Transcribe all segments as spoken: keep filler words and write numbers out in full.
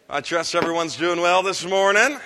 I trust everyone's doing well this morning.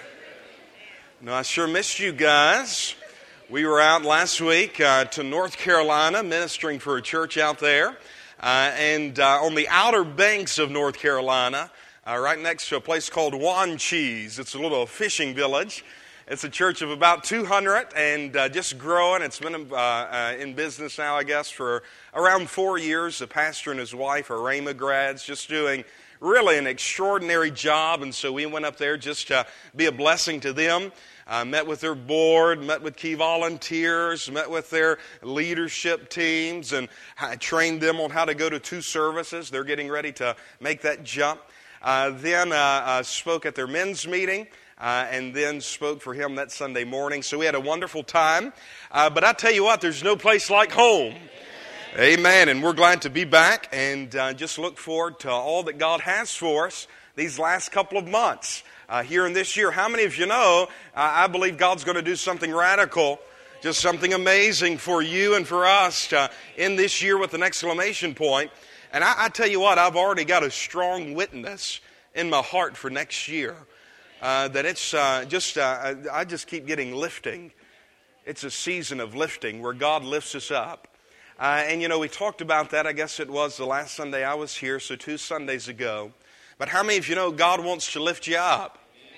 No, I sure missed you guys. We were out last week uh, to North Carolina ministering for a church out there. Uh, and uh, on the outer banks of North Carolina, uh, right next to a place called Wanchese. It's a little fishing village. It's a church of about two hundred and uh, just growing. It's been uh, uh, in business now, I guess, for around four years. The pastor and his wife are Rhema grads, just doing really an extraordinary job. And so we went up there just to be a blessing to them. Uh, met with their board, met with key volunteers, met with their leadership teams, and trained them on how to go to two services. They're getting ready to make that jump. Uh, then uh, uh, spoke at their men's meeting. Uh, and then spoke for him that Sunday morning. So we had a wonderful time. Uh, but I tell you what, there's no place like home. Amen. Amen. And we're glad to be back and uh, just look forward to all that God has for us these last couple of months uh, here in this year. How many of you know, uh, I believe God's going to do something radical, just something amazing for you and for us to end this year with an exclamation point. And I, I tell you what, I've already got a strong witness in my heart for next year. Uh, that it's uh, just, uh, I just keep getting lifting. It's a season of lifting where God lifts us up. Uh, and, you know, we talked about that, I guess it was the last Sunday I was here, so two Sundays ago. But how many of you know God wants to lift you up?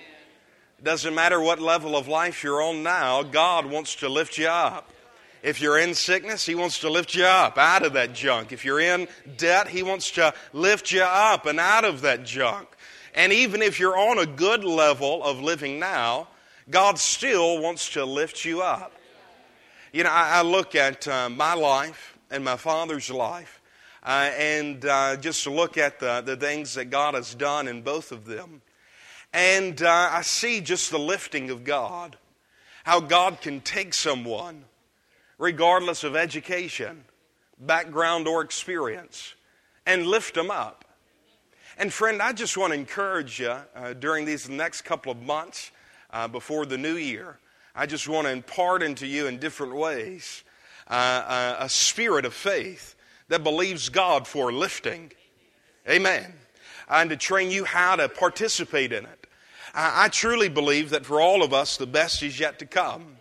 It doesn't matter what level of life you're on now, God wants to lift you up. If you're in sickness, He wants to lift you up out of that junk. If you're in debt, He wants to lift you up and out of that junk. And even if you're on a good level of living now, God still wants to lift you up. You know, I, I look at uh, my life and my father's life uh, and uh, just look at the, the things that God has done in both of them. And uh, I see just the lifting of God. How God can take someone, regardless of education, background, or experience, and lift them up. And friend, I just want to encourage you uh, during these next couple of months uh, before the new year. I just want to impart into you in different ways uh, uh, a spirit of faith that believes God for lifting. Amen. And to train you how to participate in it. I, I truly believe that for all of us, the best is yet to come.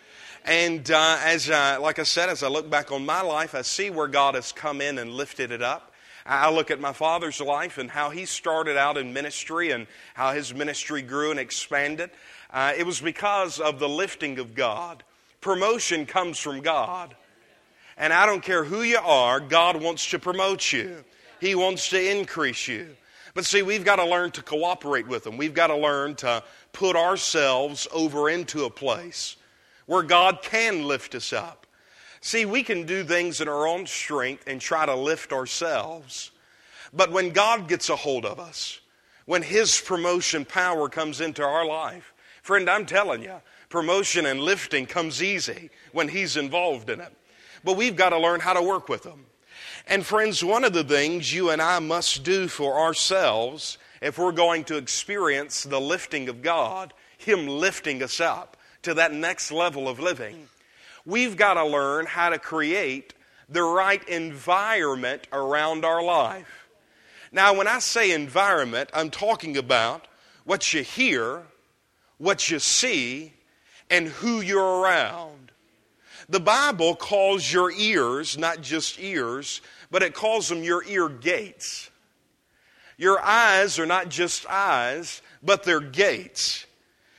And uh, as uh, like I said, as I look back on my life, I see where God has come in and lifted it up. I look at my father's life and how he started out in ministry and how his ministry grew and expanded. Uh, it was because of the lifting of God. Promotion comes from God. And I don't care who you are, God wants to promote you. He wants to increase you. But see, we've got to learn to cooperate with Him. We've got to learn to put ourselves over into a place where God can lift us up. See, we can do things in our own strength and try to lift ourselves. But when God gets a hold of us, when His promotion power comes into our life, friend, I'm telling you, promotion and lifting comes easy when He's involved in it. But we've got to learn how to work with Him. And friends, one of the things you and I must do for ourselves, if we're going to experience the lifting of God, Him lifting us up to that next level of living, we've got to learn how to create the right environment around our life. Now, when I say environment, I'm talking about what you hear, what you see, and who you're around. The Bible calls your ears not just ears, but it calls them your ear gates. Your eyes are not just eyes, but they're gates.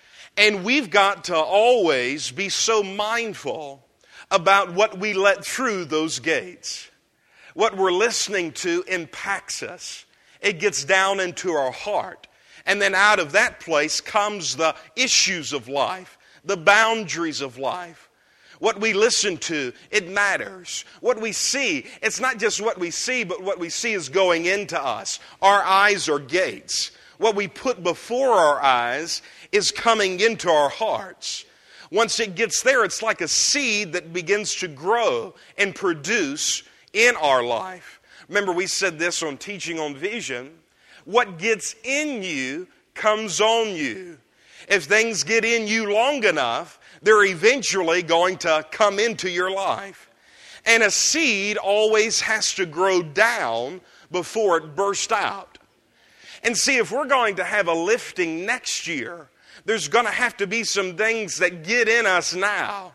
And we've got to always be so mindful about what we let through those gates. What we're listening to impacts us. It gets down into our heart. And then out of that place comes the issues of life, the boundaries of life. What we listen to, it matters. What we see, it's not just what we see, but what we see is going into us. Our eyes are gates. What we put before our eyes is coming into our hearts. Once it gets there, it's like a seed that begins to grow and produce in our life. Remember, we said this on Teaching on Vision. What gets in you comes on you. If things get in you long enough, they're eventually going to come into your life. And a seed always has to grow down before it bursts out. And see, if we're going to have a lifting next year, there's going to have to be some things that get in us now,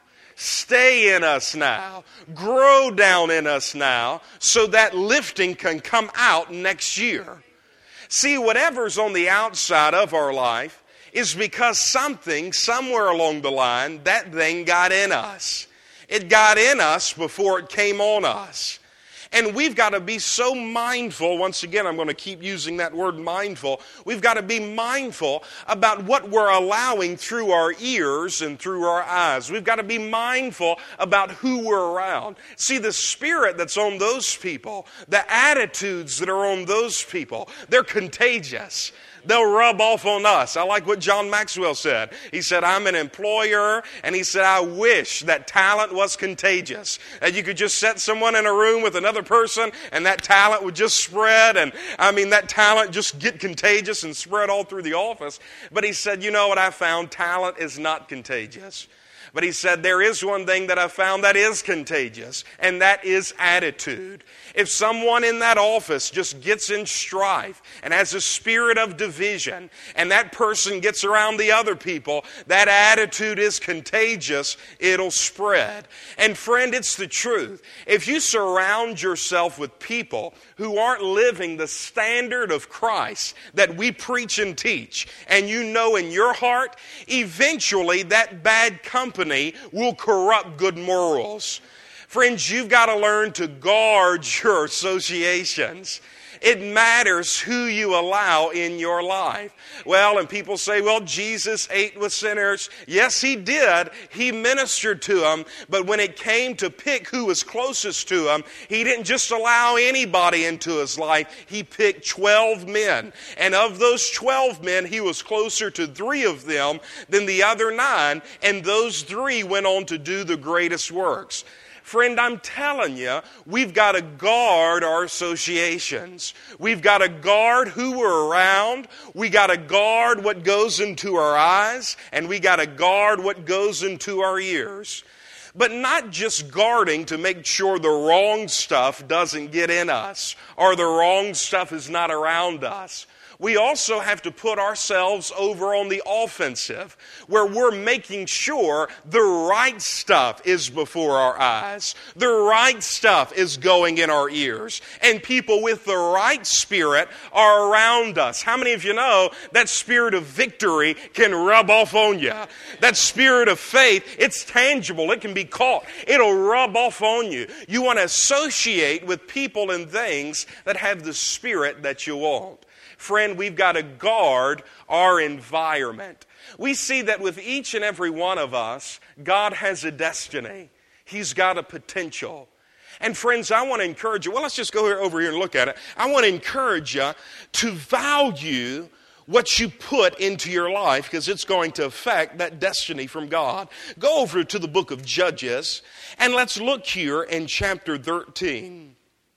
stay in us now, grow down in us now, so that lifting can come out next year. See, whatever's on the outside of our life is because something, somewhere along the line, that thing got in us. It got in us before it came on us. And we've got to be so mindful, once again, I'm going to keep using that word mindful. We've got to be mindful about what we're allowing through our ears and through our eyes. We've got to be mindful about who we're around. See, the spirit that's on those people, the attitudes that are on those people, they're contagious. They'll rub off on us. I like what John Maxwell said. He said, I'm an employer, and he said, I wish that talent was contagious. That you could just set someone in a room with another person, and that talent would just spread, and I mean, that talent just get contagious and spread all through the office. But he said, you know what I found? Talent is not contagious. But he said, there is one thing that I found that is contagious, and that is attitude. If someone in that office just gets in strife and has a spirit of division, and that person gets around the other people, that attitude is contagious, it'll spread. And friend, it's the truth. If you surround yourself with people who aren't living the standard of Christ that we preach and teach, and you know in your heart, eventually that bad company will corrupt good morals. Friends, you've got to learn to guard your associations. It matters who you allow in your life. Well, and people say, well, Jesus ate with sinners. Yes, he did. He ministered to them. But when it came to pick who was closest to him, he didn't just allow anybody into his life. He picked twelve men. And of those twelve men, he was closer to three of them than the other nine. And those three went on to do the greatest works. Friend, I'm telling you, we've got to guard our associations. We've got to guard who we're around. We got to guard what goes into our eyes, and we got to guard what goes into our ears. But not just guarding to make sure the wrong stuff doesn't get in us, or the wrong stuff is not around us. We also have to put ourselves over on the offensive, where we're making sure the right stuff is before our eyes. The right stuff is going in our ears. And people with the right spirit are around us. How many of you know that spirit of victory can rub off on you? That spirit of faith, it's tangible. It can be caught. It'll rub off on you. You want to associate with people and things that have the spirit that you want. Friend, we've got to guard our environment. We see that with each and every one of us, God has a destiny. He's got a potential. And friends, I want to encourage you. Well, let's just go here, over here and look at it. I want to encourage you to value what you put into your life, because it's going to affect that destiny from God. Go over to the book of Judges, and let's look here in chapter thirteen.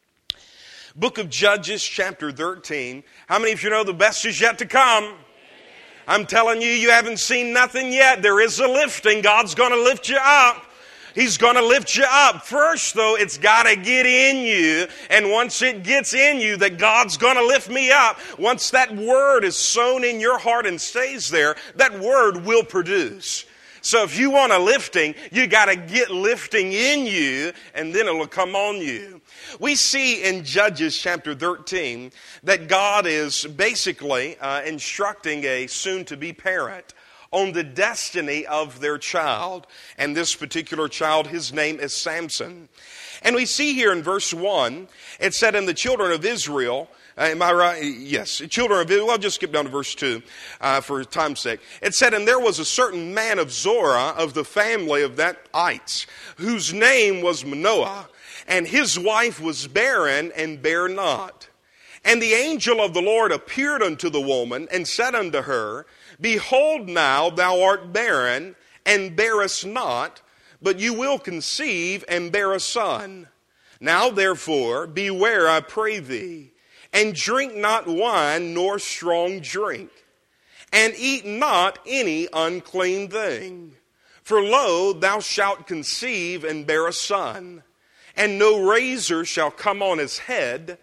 Book of Judges, chapter thirteen. How many of you know the best is yet to come? I'm telling you, you haven't seen nothing yet. There is a lifting. God's going to lift you up. He's going to lift you up. First, though, it's got to get in you. And once it gets in you that God's going to lift me up, once that word is sown in your heart and stays there, that word will produce. So if you want a lifting, you got to get lifting in you, and then it'll come on you. We see in Judges chapter thirteen that God is basically uh, instructing a soon-to-be parent on the destiny of their child. And this particular child, his name is Samson. And we see here in verse one, it said, "And the children of Israel..." Uh, am I right? Yes. Children of Israel. Well, I'll just skip down to verse two uh, for time's sake. It said, "And there was a certain man of Zorah of the family of that ites, whose name was Manoah, and his wife was barren and bare not. And the angel of the Lord appeared unto the woman and said unto her, Behold now, thou art barren and bearest not, but you will conceive and bear a son. Now therefore, beware, I pray thee, and drink not wine nor strong drink, and eat not any unclean thing. For lo, thou shalt conceive and bear a son, and no razor shall come on his head,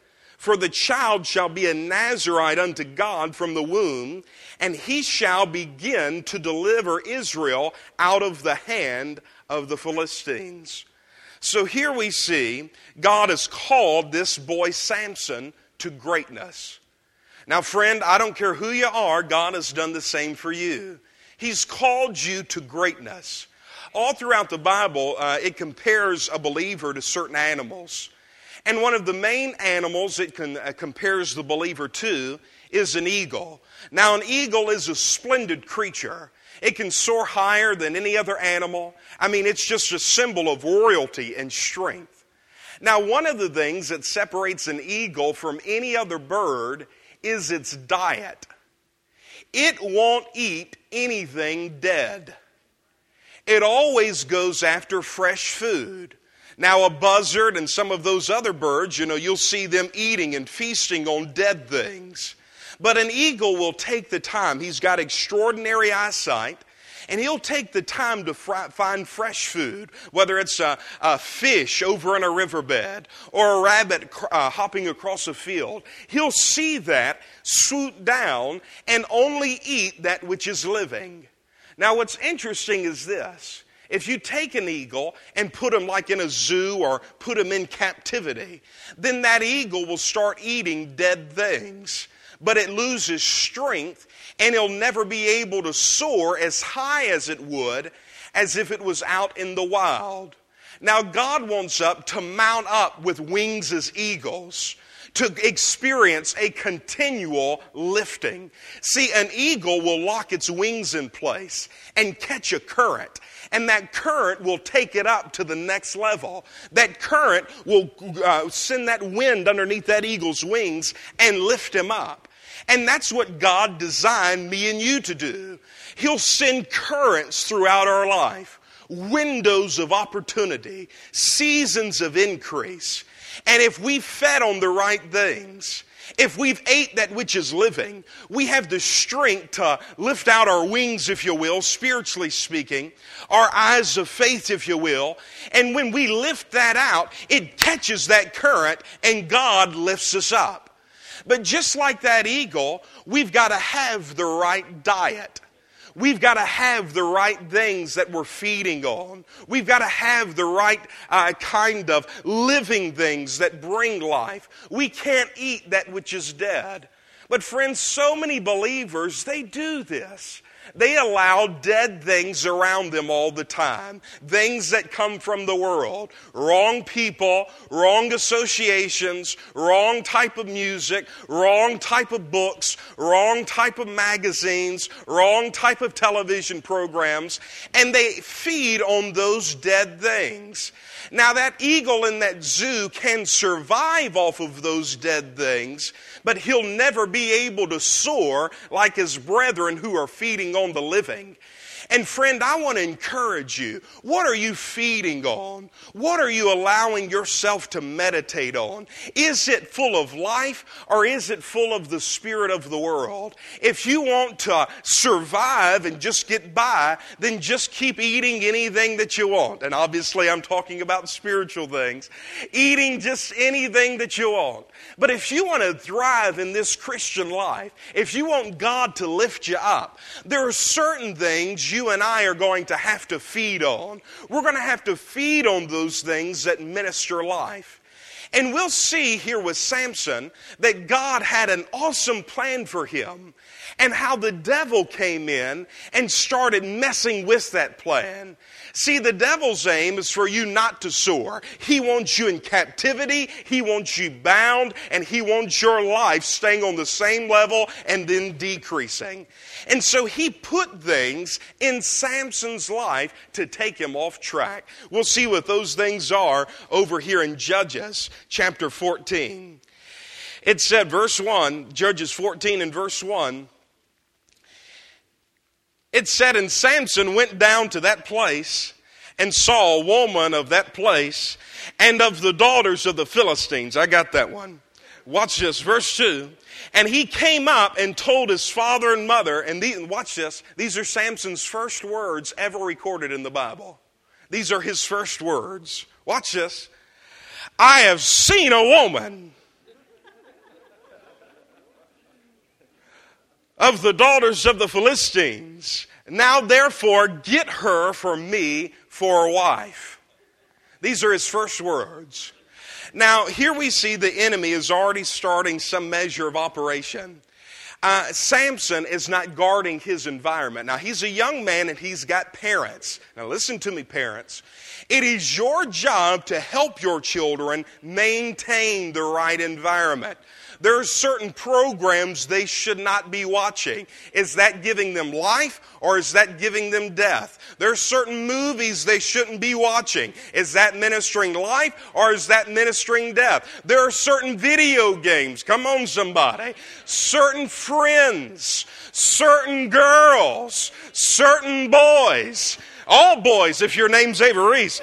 For the child shall be a Nazirite unto God from the womb, and he shall begin to deliver Israel out of the hand of the Philistines. So here we see God has called this boy Samson to greatness. Now, friend, I don't care who you are, God has done the same for you. He's called you to greatness. All throughout the Bible, uh, it compares a believer to certain animals. And one of the main animals it can, uh, compares the believer to is an eagle. Now, an eagle is a splendid creature. It can soar higher than any other animal. I mean, it's just a symbol of royalty and strength. Now, one of the things that separates an eagle from any other bird is its diet. It won't eat anything dead. It always goes after fresh food. Now, a buzzard and some of those other birds, you know, you'll see them eating and feasting on dead things. But an eagle will take the time. He's got extraordinary eyesight, and he'll take the time to fr- find fresh food, whether it's a, a fish over in a riverbed or a rabbit uh, hopping across a field. He'll see that, swoop down, and only eat that which is living. Now, what's interesting is this. If you take an eagle and put him like in a zoo or put him in captivity, then that eagle will start eating dead things. But it loses strength, and it'll never be able to soar as high as it would as if it was out in the wild. Now, God wants us to mount up with wings as eagles, to experience a continual lifting. See, an eagle will lock its wings in place and catch a current. And that current will take it up to the next level. That current will uh, send that wind underneath that eagle's wings and lift him up. And that's what God designed me and you to do. He'll send currents throughout our life, windows of opportunity, seasons of increase. And if we fed on the right things, if we've ate that which is living, we have the strength to lift out our wings, if you will, spiritually speaking, our eyes of faith, if you will. And when we lift that out, it catches that current and God lifts us up. But just like that eagle, we've got to have the right diet. We've got to have the right things that we're feeding on. We've got to have the right uh, kind of living things that bring life. We can't eat that which is dead. But friends, so many believers, they do this. They allow dead things around them all the time. Things that come from the world. Wrong people, wrong associations, wrong type of music, wrong type of books, wrong type of magazines, wrong type of television programs. And they feed on those dead things. Now, that eagle in that zoo can survive off of those dead things, but he'll never be able to soar like his brethren who are feeding on the living. And friend, I want to encourage you. What are you feeding on? What are you allowing yourself to meditate on? Is it full of life, or is it full of the spirit of the world? If you want to survive and just get by, then just keep eating anything that you want. And obviously I'm talking about spiritual things. Eating just anything that you want. But if you want to thrive in this Christian life, if you want God to lift you up, there are certain things you and I are going to have to feed on. We're going to have to feed on those things that minister life. And we'll see here with Samson that God had an awesome plan for him, and how the devil came in and started messing with that plan. See, the devil's aim is for you not to soar. He wants you in captivity, he wants you bound, and he wants your life staying on the same level and then decreasing. And so he put things in Samson's life to take him off track. We'll see what those things are over here in Judges chapter fourteen. It said, verse one, Judges fourteen and verse one, it said, and Samson went down to that place and saw a woman of that place and of the daughters of the Philistines. I got that one. Watch this, verse two. And he came up and told his father and mother, and these, watch this, these are Samson's first words ever recorded in the Bible. These are his first words. Watch this. I have seen a woman. of the daughters of the Philistines. Now therefore get her for me for a wife. These are his first words. Now here we see the enemy is already starting some measure of operation. Uh, Samson is not guarding his environment. Now he's a young man and he's got parents. Now listen to me, parents. It is your job to help your children maintain the right environment. There are certain programs they should not be watching. Is that giving them life or is that giving them death? There are certain movies they shouldn't be watching. Is that ministering life or is that ministering death? There are certain video games, come on somebody, certain friends, certain girls, certain boys, all boys if your name's Ava Reese.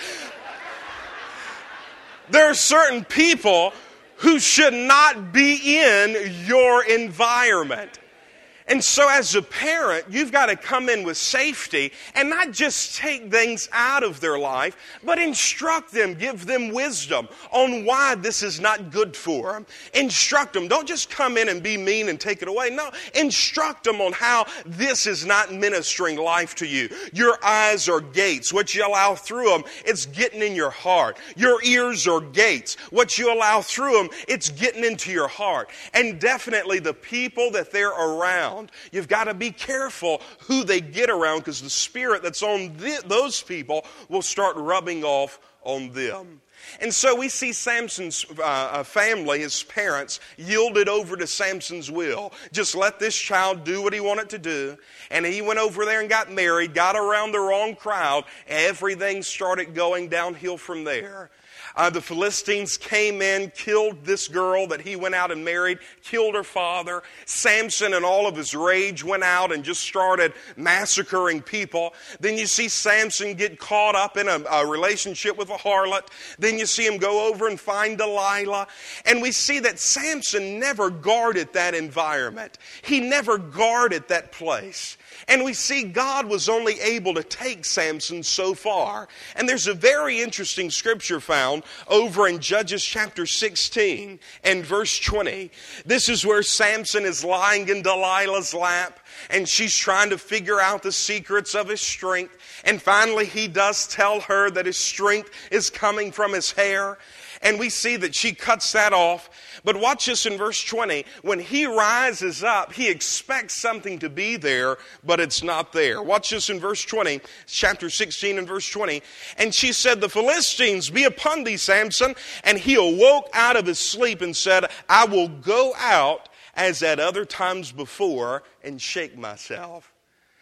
There are certain people who should not be in your environment. And so as a parent, you've got to come in with safety and not just take things out of their life, but instruct them, give them wisdom on why this is not good for them. Instruct them. Don't just come in and be mean and take it away. No, instruct them on how this is not ministering life to you. Your eyes are gates. What you allow through them, it's getting in your heart. Your ears are gates. What you allow through them, it's getting into your heart. And definitely the people that they're around, you've got to be careful who they get around because the spirit that's on th- those people will start rubbing off on them. And so we see Samson's uh, family, his parents, yielded over to Samson's will. Just let this child do what he wanted to do. And he went over there and got married, got around the wrong crowd, and everything started going downhill from there. Uh, the Philistines came in, killed this girl that he went out and married, killed her father. Samson in all of his rage went out and just started massacring people. Then you see Samson get caught up in a, a relationship with a harlot. Then you see him go over and find Delilah. And we see that Samson never guarded that environment. He never guarded that place. And we see God was only able to take Samson so far. And there's a very interesting scripture found over in Judges chapter sixteen and verse twenty. This is where Samson is lying in Delilah's lap, and she's trying to figure out the secrets of his strength. And finally he does tell her that his strength is coming from his hair. And we see that she cuts that off. But watch this in verse twenty. When he rises up, he expects something to be there, but it's not there. Watch this in verse twenty, chapter sixteen and verse twenty. And she said, "The Philistines be upon thee, Samson." And he awoke out of his sleep and said, "I will go out as at other times before and shake myself."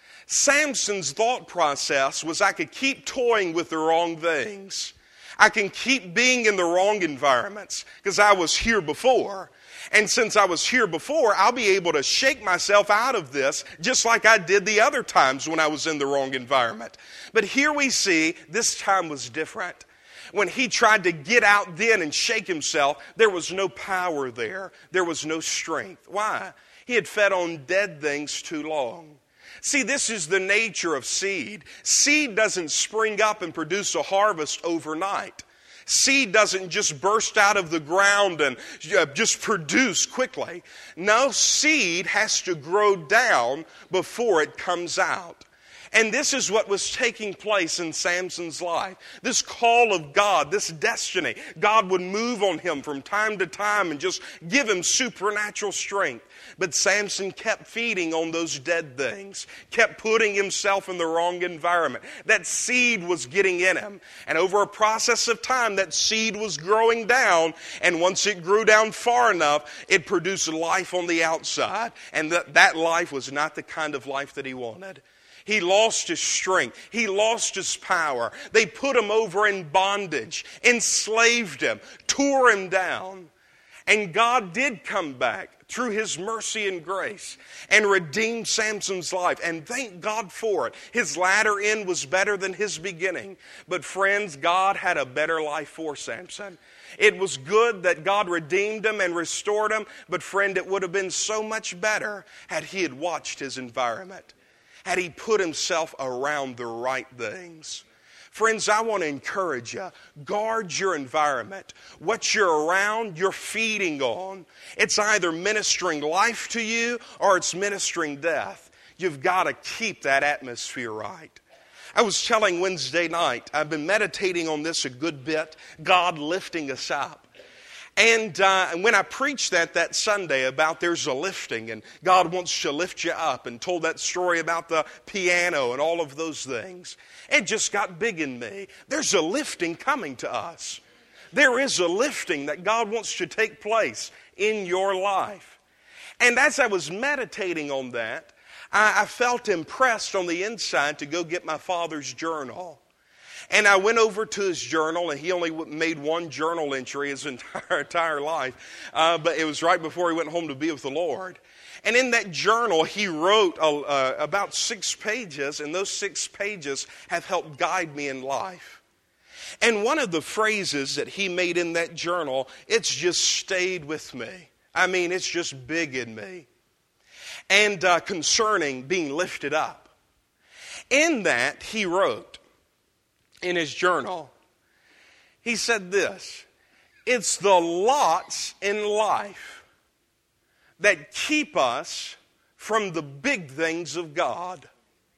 Samson's thought process was, I could keep toying with the wrong things. I can keep being in the wrong environments because I was here before. And since I was here before, I'll be able to shake myself out of this just like I did the other times when I was in the wrong environment. But here we see this time was different. When he tried to get out then and shake himself, there was no power there. There was no strength. Why? He had fed on dead things too long. See, this is the nature of seed. Seed doesn't spring up and produce a harvest overnight. Seed doesn't just burst out of the ground and just produce quickly. No, seed has to grow down before it comes out. And this is what was taking place in Samson's life. This call of God, this destiny. God would move on him from time to time and just give him supernatural strength. But Samson kept feeding on those dead things, kept putting himself in the wrong environment. That seed was getting in him. And over a process of time, that seed was growing down. And once it grew down far enough, it produced life on the outside. And that, that life was not the kind of life that he wanted. He lost his strength. He lost his power. They put him over in bondage, enslaved him, tore him down. And God did come back through His mercy and grace and redeemed Samson's life. And thank God for it. His latter end was better than his beginning. But friends, God had a better life for Samson. It was good that God redeemed him and restored him. But friend, it would have been so much better had he had watched his environment. Had he put himself around the right things. Friends, I want to encourage you. Guard your environment. What you're around, you're feeding on. It's either ministering life to you or it's ministering death. You've got to keep that atmosphere right. I was telling Wednesday night, I've been meditating on this a good bit, God lifting us up. And uh, when I preached that that Sunday about there's a lifting and God wants to lift you up and told that story about the piano and all of those things, it just got big in me. There's a lifting coming to us. There is a lifting that God wants to take place in your life. And as I was meditating on that, I, I felt impressed on the inside to go get my father's journal. And I went over to his journal, and he only made one journal entry his entire, entire life. Uh, but it was right before he went home to be with the Lord. And in that journal, he wrote uh, uh, about six pages, and those six pages have helped guide me in life. And one of the phrases that he made in that journal, it's just stayed with me. I mean, it's just big in me. And uh, concerning being lifted up. In that, he wrote, in his journal, he said this, it's the lots in life that keep us from the big things of God.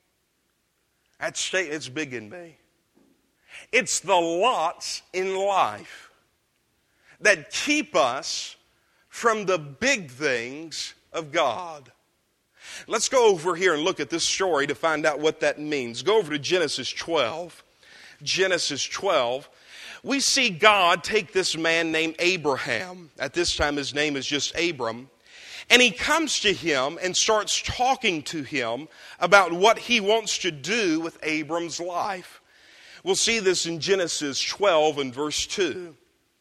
That's it's big in me. It's the lots in life that keep us from the big things of God. Let's go over here and look at this story to find out what that means. Go over to Genesis twelve. Genesis twelve, we see God take this man named Abraham. At this time, his name is just Abram. And he comes to him and starts talking to him about what he wants to do with Abram's life. We'll see this in Genesis twelve and verse two.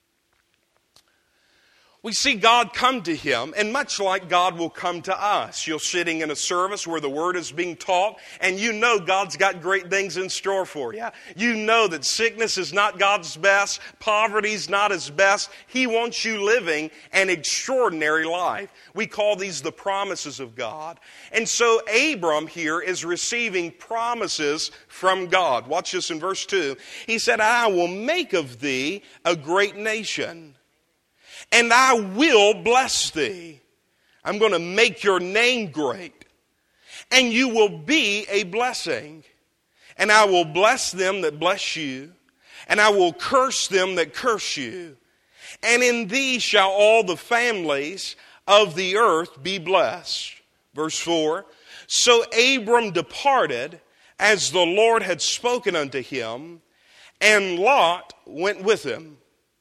We see God come to him, and much like God will come to us. You're sitting in a service where the Word is being taught, and you know God's got great things in store for you. You know that sickness is not God's best, poverty's not His best. He wants you living an extraordinary life. We call these the promises of God. And so Abram here is receiving promises from God. Watch this in verse two. He said, I will make of thee a great nation. And I will bless thee. I'm going to make your name great. And you will be a blessing. And I will bless them that bless you. And I will curse them that curse you. And in thee shall all the families of the earth be blessed. Verse four. So Abram departed as the Lord had spoken unto him. And Lot went with him.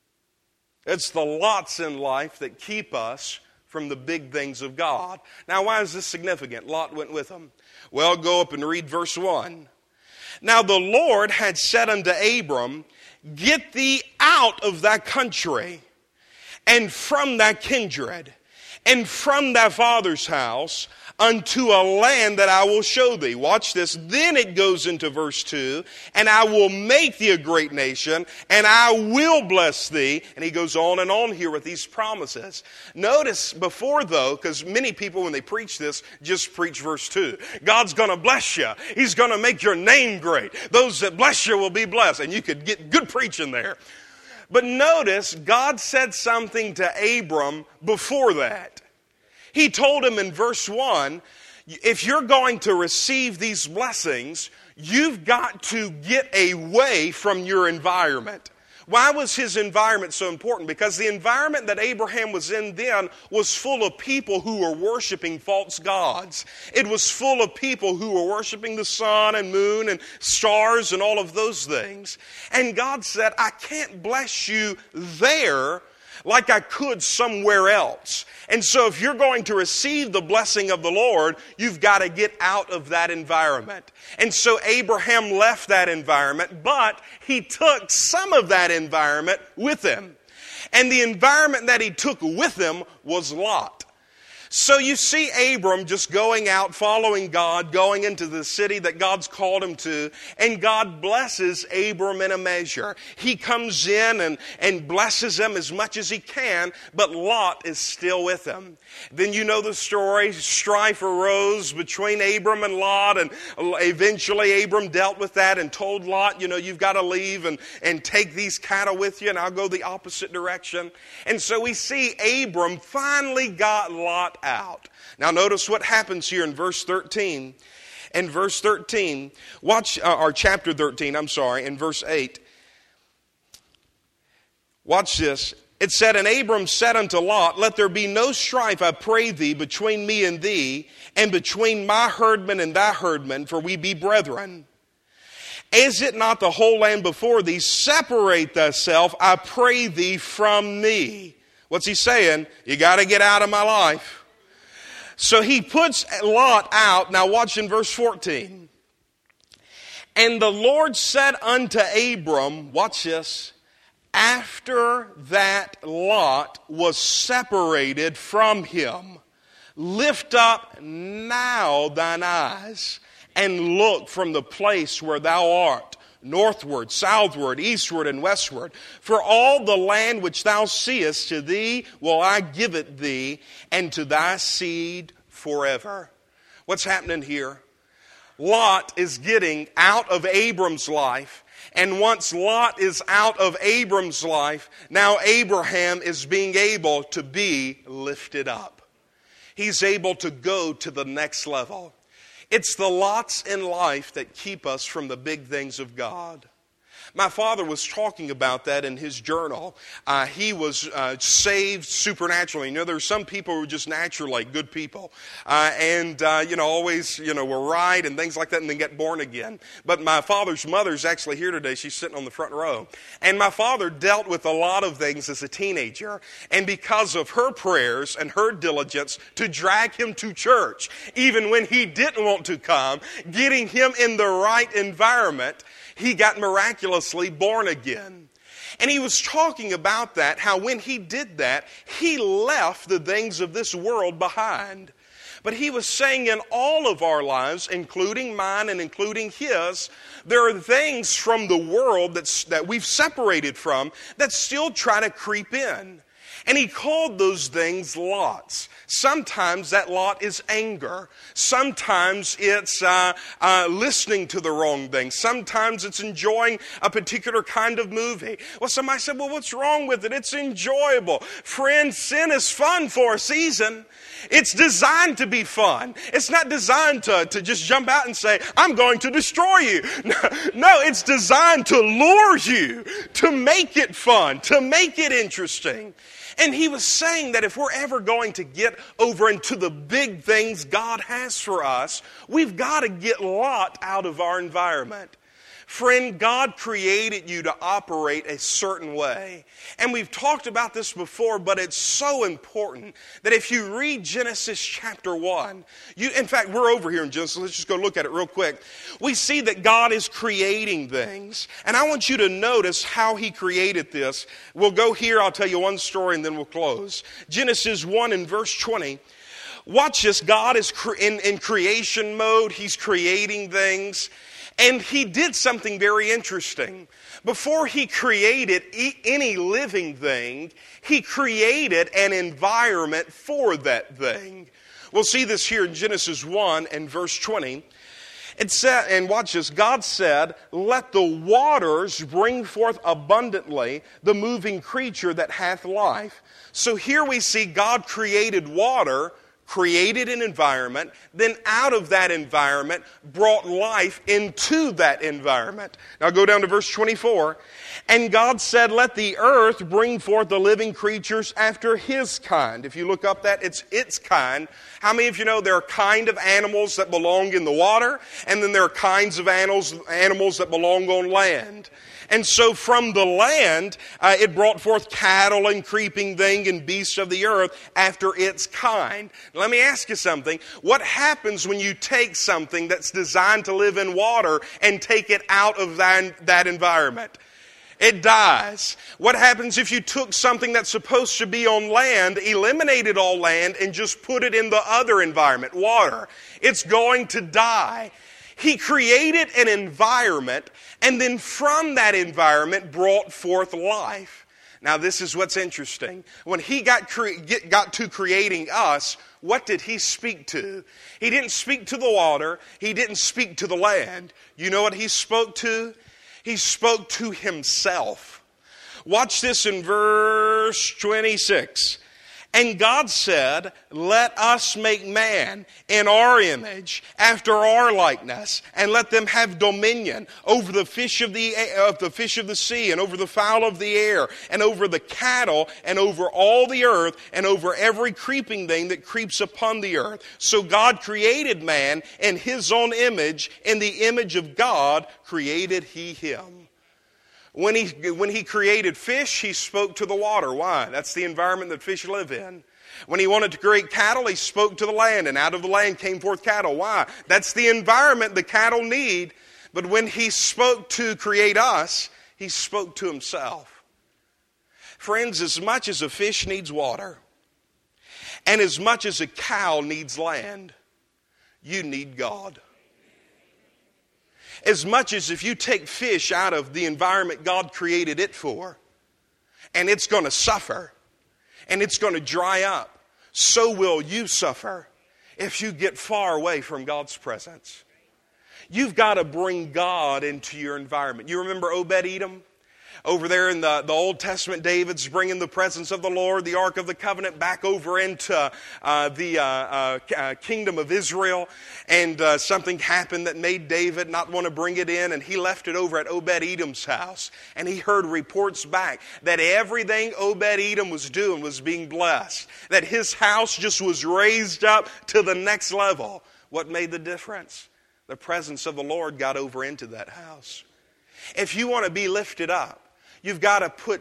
It's the lots in life that keep us from the big things of God. Now, why is this significant? Lot went with him. Well, go up and read verse one. Now, the Lord had said unto Abram, get thee out of thy country, and from thy kindred, and from thy father's house, unto a land that I will show thee. Watch this. Then it goes into verse two. And I will make thee a great nation, and I will bless thee. And he goes on and on here with these promises. Notice before though, because many people when they preach this, just preach verse two. God's going to bless you. He's going to make your name great. Those that bless you will be blessed. And you could get good preaching there. But notice, God said something to Abram before that. He told him in verse one, if you're going to receive these blessings, you've got to get away from your environment. Why was his environment so important? Because the environment that Abraham was in then was full of people who were worshiping false gods. It was full of people who were worshiping the sun and moon and stars and all of those things. And God said, I can't bless you there like I could somewhere else. And so if you're going to receive the blessing of the Lord, you've got to get out of that environment. And so Abraham left that environment, but he took some of that environment with him. And the environment that he took with him was Lot. So you see Abram just going out, following God, going into the city that God's called him to, and God blesses Abram in a measure. He comes in and, and blesses him as much as he can, but Lot is still with him. Then you know the story. Strife arose between Abram and Lot, and eventually Abram dealt with that and told Lot, you know, you've got to leave and, and take these cattle with you, and I'll go the opposite direction. And so we see Abram finally got Lot out. Now notice what happens here in verse thirteen. In verse thirteen, watch, uh, or chapter thirteen, I'm sorry, in verse eight. Watch this. It said, and Abram said unto Lot, let there be no strife, I pray thee, between me and thee, and between my herdmen and thy herdmen, for we be brethren. Is it not the whole land before thee? Separate thyself, I pray thee, from me. What's he saying? You got to get out of my life. So he puts Lot out. Now watch in verse fourteen. And the Lord said unto Abram, watch this, after that Lot was separated from him, lift up now thine eyes and look from the place where thou art, northward, southward, eastward, and westward. For all the land which thou seest, to thee will I give it thee, and to thy seed forever. What's happening here? Lot is getting out of Abram's life. And once Lot is out of Abram's life, now Abraham is being able to be lifted up. He's able to go to the next level. It's the lots in life that keep us from the big things of God. My father was talking about that in his journal. Uh, he was uh, saved supernaturally. You know, there are some people who are just naturally good people. Uh, and, uh, you know, always, you know, were right and things like that and then get born again. But my father's mother's actually here today. She's sitting on the front row. And my father dealt with a lot of things as a teenager. And because of her prayers and her diligence to drag him to church, even when he didn't want to come, getting him in the right environment, he got miraculously born again. And he was talking about that, how when he did that, he left the things of this world behind. But he was saying in all of our lives, including mine and including his, there are things from the world that's, that we've separated from that still try to creep in. And he called those things lots. Sometimes that lot is anger. Sometimes it's uh, uh, listening to the wrong thing. Sometimes it's enjoying a particular kind of movie. Well, somebody said, well, what's wrong with it? It's enjoyable. Friend, sin is fun for a season. It's designed to be fun. It's not designed to, to just jump out and say, I'm going to destroy you. No, no, it's designed to lure you, to make it fun, to make it interesting. And he was saying that if we're ever going to get over into the big things God has for us, we've got to get Lot out of our environment. Friend, God created you to operate a certain way. And we've talked about this before, but it's so important that if you read Genesis chapter one, you, in fact, we're over here in Genesis. Let's just go look at it real quick. We see that God is creating things. And I want you to notice how he created this. We'll go here. I'll tell you one story and then we'll close. Genesis one and verse twenty. Watch this. God is cre- in, in creation mode. He's creating things. And he did something very interesting. Before he created any living thing, he created an environment for that thing. We'll see this here in Genesis one and verse twenty. It said, and watch this, God said, let the waters bring forth abundantly the moving creature that hath life. So here we see God created water, created an environment, then out of that environment brought life into that environment. Now go down to verse twenty-four. And God said, let the earth bring forth the living creatures after his kind. If you look up that, it's its kind. How many of you know there are kind of animals that belong in the water, and then there are kinds of animals, animals that belong on land? And so from the land, uh, it brought forth cattle and creeping thing and beasts of the earth after its kind. Let me ask you something. What happens when you take something that's designed to live in water and take it out of that, that environment? It dies. What happens if you took something that's supposed to be on land, eliminated all land, and just put it in the other environment, water? It's going to die. He created an environment, and then from that environment brought forth life. Now, this is what's interesting. When he got, cre- get, got to creating us, what did he speak to? He didn't speak to the water. He didn't speak to the land. You know what he spoke to? He spoke to himself. Watch this in verse twenty-six. And God said, let us make man in our image, after our likeness, and let them have dominion over the fish of the, of the fish of the sea, and over the fowl of the air, and over the cattle, and over all the earth, and over every creeping thing that creeps upon the earth. So God created man in his own image. In the image of God created he him. When he, when he created fish, he spoke to the water. Why? That's the environment that fish live in. When he wanted to create cattle, he spoke to the land, and out of the land came forth cattle. Why? That's the environment the cattle need. But when he spoke to create us, he spoke to himself. Friends, as much as a fish needs water, and as much as a cow needs land, you need God. As much as if you take fish out of the environment God created it for, and it's going to suffer, and it's going to dry up, so will you suffer if you get far away from God's presence. You've got to bring God into your environment. You remember Obed-Edom? Over there in the, the Old Testament, David's bringing the presence of the Lord, the Ark of the Covenant, back over into uh, the uh, uh, uh, kingdom of Israel. And uh, something happened that made David not want to bring it in. And he left it over at Obed-Edom's house. And he heard reports back that everything Obed-Edom was doing was being blessed. That his house just was raised up to the next level. What made the difference? The presence of the Lord got over into that house. If you want to be lifted up, you've got to put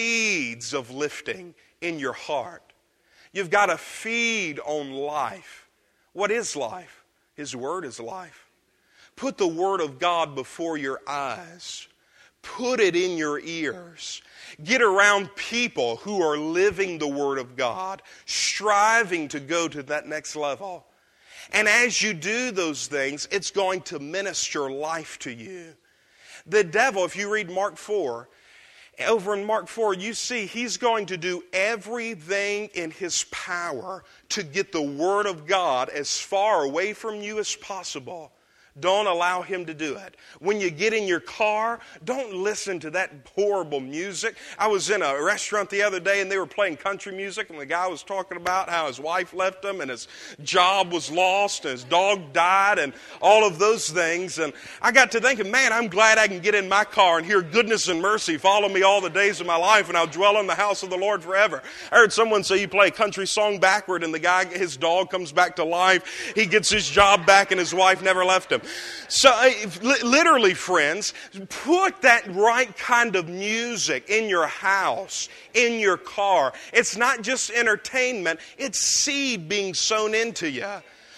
seeds of lifting in your heart. You've got to feed on life. What is life? His Word is life. Put the Word of God before your eyes. Put it in your ears. Get around people who are living the Word of God, striving to go to that next level. And as you do those things, it's going to minister life to you. The devil, if you read Mark four, over in Mark four, you see he's going to do everything in his power to get the Word of God as far away from you as possible. Don't allow him to do it. When you get in your car, don't listen to that horrible music. I was in a restaurant the other day and they were playing country music, and the guy was talking about how his wife left him and his job was lost and his dog died and all of those things. And I got to thinking, man, I'm glad I can get in my car and hear goodness and mercy follow me all the days of my life, and I'll dwell in the house of the Lord forever. I heard someone say you play a country song backward and the guy, his dog comes back to life. He gets his job back and his wife never left him. So uh, literally, friends, put that right kind of music in your house, in your car. It's not just entertainment, it's seed being sown into you.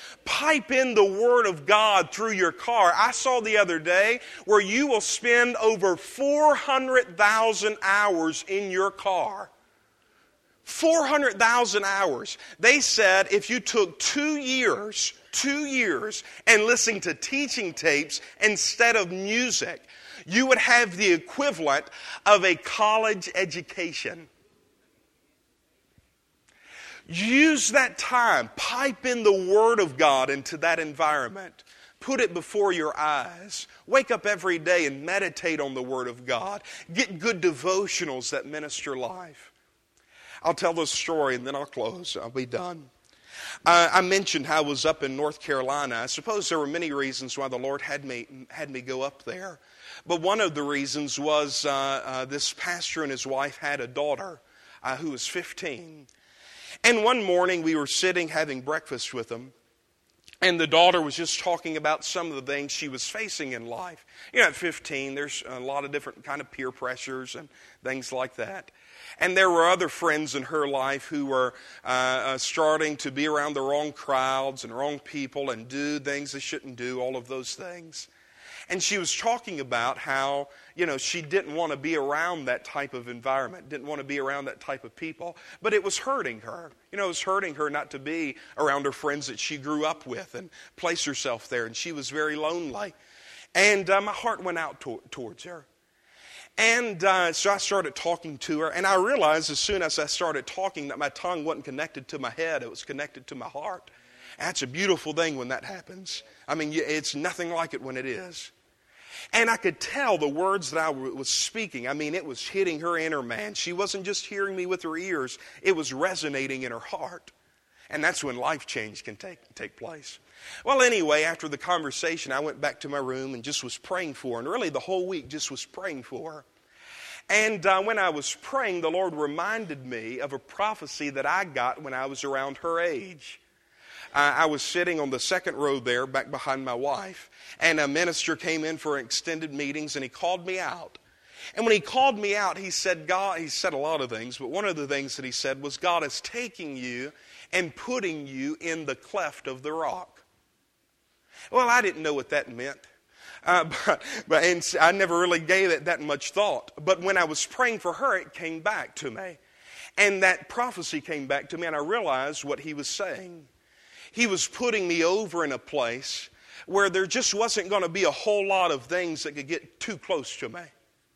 Pipe in the Word of God through your car. I saw the other day where you will spend over four hundred thousand hours in your car. four hundred thousand hours. They said if you took two years, two years, and listened to teaching tapes instead of music, you would have the equivalent of a college education. Use that time. Pipe in the Word of God into that environment. Put it before your eyes. Wake up every day and meditate on the Word of God. Get good devotionals that minister life. I'll tell this story and then I'll close. I'll be done. Uh, I mentioned how I was up in North Carolina. I suppose there were many reasons why the Lord had me had me go up there. But one of the reasons was uh, uh, this pastor and his wife had a daughter uh, who was fifteen. And one morning we were sitting having breakfast with them. And the daughter was just talking about some of the things she was facing in life. You know, at fifteen, there's a lot of different kind of peer pressures and things like that. And there were other friends in her life who were uh, uh, starting to be around the wrong crowds and wrong people and do things they shouldn't do, all of those things. And she was talking about how, you know, she didn't want to be around that type of environment, didn't want to be around that type of people. But it was hurting her. You know, it was hurting her not to be around her friends that she grew up with and place herself there. And she was very lonely. And uh, my heart went out to- towards her. And uh, so I started talking to her. And I realized as soon as I started talking that my tongue wasn't connected to my head. It was connected to my heart. That's a beautiful thing when that happens. I mean, it's nothing like it when it is. And I could tell the words that I was speaking. I mean, it was hitting her inner man. She wasn't just hearing me with her ears. It was resonating in her heart. And that's when life change can take, take place. Well, anyway, after the conversation, I went back to my room and just was praying for her. And really the whole week just was praying for her. And uh, when I was praying, the Lord reminded me of a prophecy that I got when I was around her age. Uh, I was sitting on the second row there, back behind my wife, and a minister came in for extended meetings, and he called me out. And when he called me out, he said, God, he said a lot of things, but one of the things that he said was, God is taking you and putting you in the cleft of the rock. Well, I didn't know what that meant. Uh, but, but and I never really gave it that much thought. But when I was praying for her, it came back to me. And that prophecy came back to me, and I realized what he was saying. He was putting me over in a place where there just wasn't going to be a whole lot of things that could get too close to me.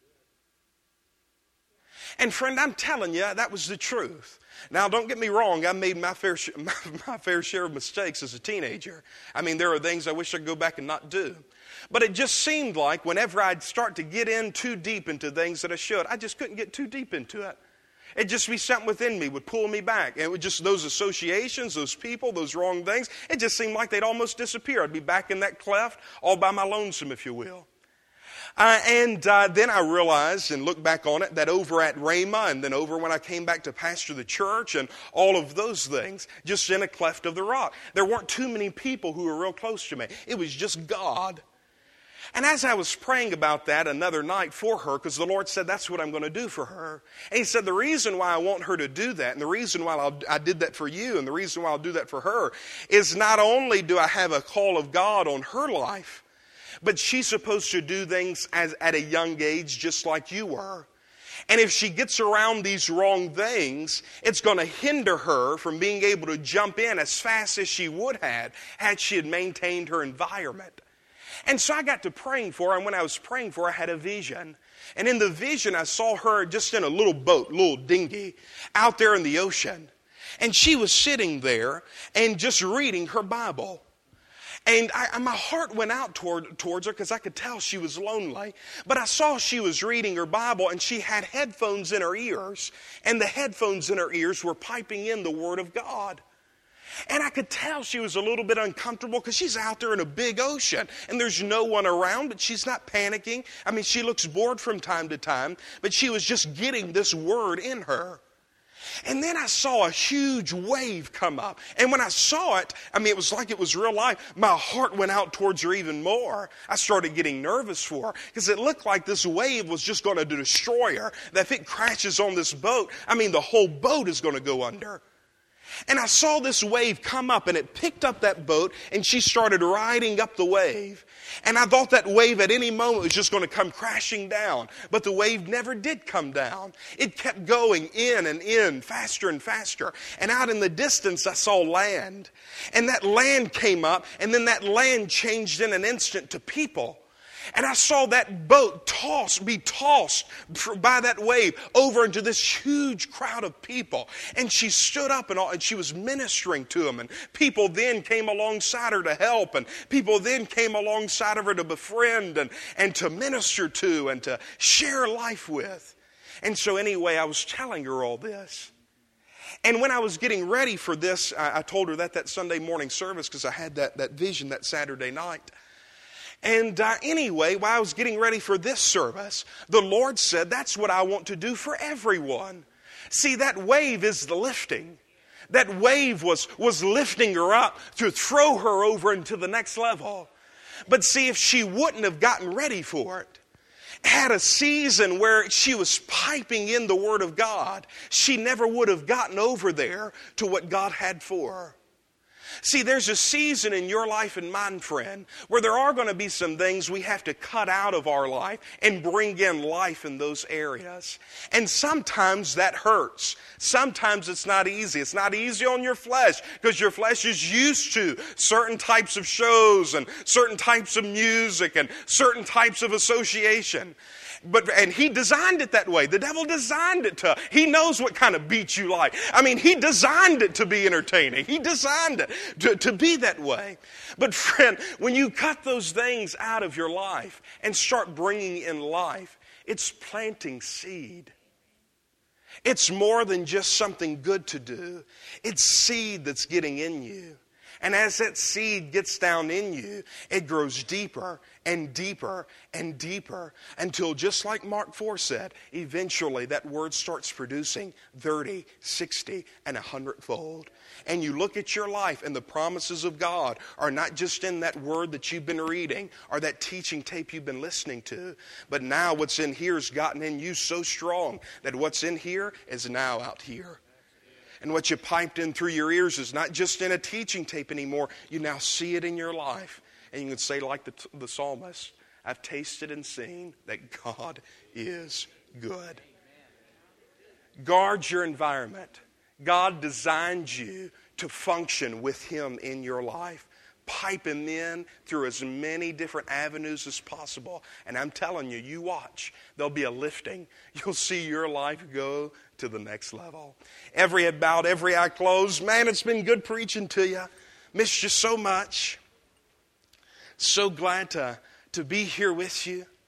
And friend, I'm telling you, that was the truth. Now, don't get me wrong, I made my fair, sh- my, my fair share of mistakes as a teenager. I mean, there are things I wish I could go back and not do. But it just seemed like whenever I'd start to get in too deep into things that I should, I just couldn't get too deep into it. It'd just be something within me would pull me back. And it would just, those associations, those people, those wrong things, it just seemed like they'd almost disappear. I'd be back in that cleft all by my lonesome, if you will. Uh, and uh, then I realized and looked back on it that over at Rhema and then over when I came back to pastor the church and all of those things, just in a cleft of the rock. There weren't too many people who were real close to me. It was just God. And as I was praying about that another night for her, because the Lord said that's what I'm going to do for her. And He said the reason why I want her to do that and the reason why I'll, I did that for you and the reason why I'll do that for her is not only do I have a call of God on her life, but she's supposed to do things as, at a young age just like you were. And if she gets around these wrong things, it's going to hinder her from being able to jump in as fast as she would have had she had maintained her environment. And so I got to praying for her, and when I was praying for her, I had a vision. And in the vision, I saw her just in a little boat, little dinghy, out there in the ocean. And she was sitting there and just reading her Bible. And I, my heart went out toward, towards her because I could tell she was lonely. But I saw she was reading her Bible, and she had headphones in her ears. And the headphones in her ears were piping in the Word of God. And I could tell she was a little bit uncomfortable because she's out there in a big ocean and there's no one around, but she's not panicking. I mean, she looks bored from time to time, but she was just getting this word in her. And then I saw a huge wave come up. And when I saw it, I mean, it was like it was real life. My heart went out towards her even more. I started getting nervous for her because it looked like this wave was just going to destroy her. That if it crashes on this boat, I mean, the whole boat is going to go under. And I saw this wave come up, and it picked up that boat, and she started riding up the wave. And I thought that wave at any moment was just going to come crashing down. But the wave never did come down. It kept going in and in, faster and faster. And out in the distance, I saw land. And that land came up, and then that land changed in an instant to people. And I saw that boat toss, be tossed by that wave over into this huge crowd of people. And she stood up and, all, and she was ministering to them. And people then came alongside her to help. And people then came alongside of her to befriend and, and to minister to and to share life with. And so anyway, I was telling her all this. And when I was getting ready for this, I, I told her that that Sunday morning service because I had that, that vision that Saturday night. And uh, anyway, while I was getting ready for this service, the Lord said, that's what I want to do for everyone. See, that wave is the lifting. That wave was, was lifting her up to throw her over into the next level. But see, if she wouldn't have gotten ready for it, had a season where she was piping in the Word of God, she never would have gotten over there to what God had for her. See, there's a season in your life and mine, friend, where there are going to be some things we have to cut out of our life and bring in life in those areas. And sometimes that hurts. Sometimes it's not easy. It's not easy on your flesh because your flesh is used to certain types of shows and certain types of music and certain types of association. But and he designed it that way. The devil designed it to. He knows what kind of beat you like. I mean, he designed it to be entertaining. He designed it to, to be that way. But friend, when you cut those things out of your life and start bringing in life, it's planting seed. It's more than just something good to do. It's seed that's getting in you. And as that seed gets down in you, it grows deeper and deeper and deeper until, just like Mark four said, eventually that word starts producing thirty, sixty, and one hundred fold. And you look at your life and the promises of God are not just in that word that you've been reading or that teaching tape you've been listening to, but now what's in here has gotten in you so strong that what's in here is now out here. And what you piped in through your ears is not just in a teaching tape anymore. You now see it in your life. And you can say like the, the psalmist, I've tasted and seen that God is good. Guard your environment. God designed you to function with Him in your life. Pipe Him in through as many different avenues as possible. And I'm telling you, you watch. There'll be a lifting. You'll see your life go to the next level. Every head bowed, every eye closed. Man, it's been good preaching to you. Missed you so much. So glad to, to be here with you.